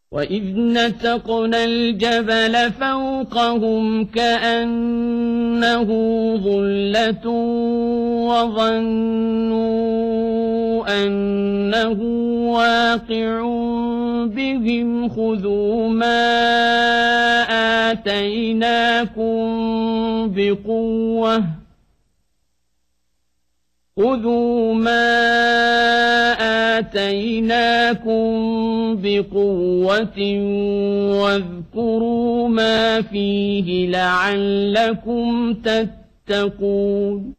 وإذ نتقنا الجبل فوقهم كأنه ظلة وظنوا أنه واقع بهم خذوا ما آتيناكم بقوة واذكروا ما فيه لعلكم تتقون